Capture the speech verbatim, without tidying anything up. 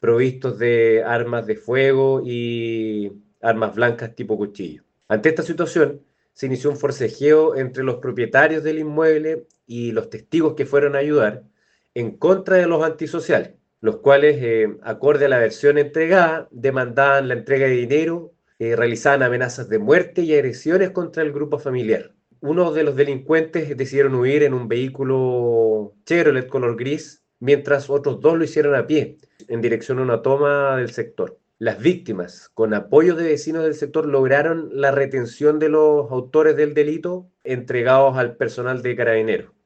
provistos de armas de fuego y armas blancas tipo cuchillo. Ante esta situación, se inició un forcejeo entre los propietarios del inmueble y los testigos que fueron a ayudar en contra de los antisociales, los cuales, eh, acorde a la versión entregada, demandaban la entrega de dinero, eh, realizaban amenazas de muerte y agresiones contra el grupo familiar. Uno de los delincuentes decidieron huir en un vehículo Chevrolet color gris, mientras otros dos lo hicieron a pie, en dirección a una toma del sector. Las víctimas, con apoyo de vecinos del sector, lograron la retención de los autores del delito entregados al personal de Carabineros.